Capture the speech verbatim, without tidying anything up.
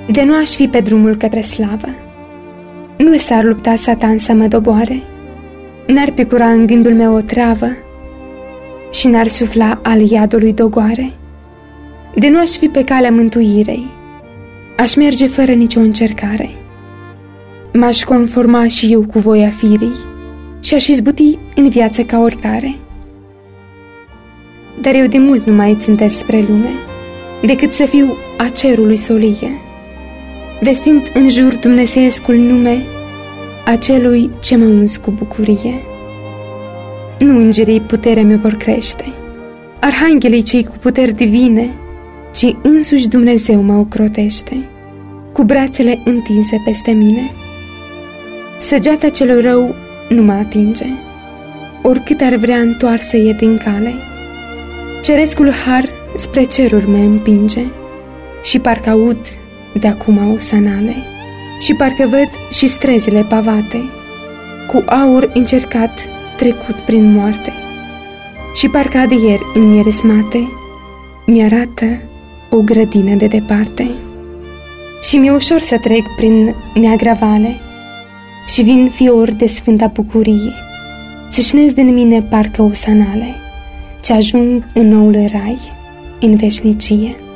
De nu aș fi pe drumul către slavă, nu s-ar lupta Satan să mă doboare, n-ar picura în gândul meu o travă și n-ar sufla al iadului dogoare. De nu aș fi pe calea mântuirei, aș merge fără nicio încercare. M-aș conforma și eu cu voia firii și aș izbuti în viață ca oricare. Dar eu de mult nu mai țintesc spre lume, decât să fiu a cerului solie, vestind în jur dumnezeiescul nume a celui ce mă uns cu bucurie. Nu îngerii puterea mi vor crește, arhanghelii cei cu puteri divine, ci însuși Dumnezeu mă ocrotește, cu brațele întinse peste mine. Săgeata celor rău nu mă atinge, oricât ar vrea întoarsă e din cale. Cerescul har spre ceruri mă împinge și parcă aud de acum osanale și parcă văd și străzile pavate, cu aur încercat trecut prin moarte și parcă adier în miresmate mi-arată o grădină de departe. Și mi-e ușor să trec prin neagra vale și vin fiori de sfânta bucurie, țâșnesc din mine parcă osanale, ce ajung în noul rai, în veșnicie.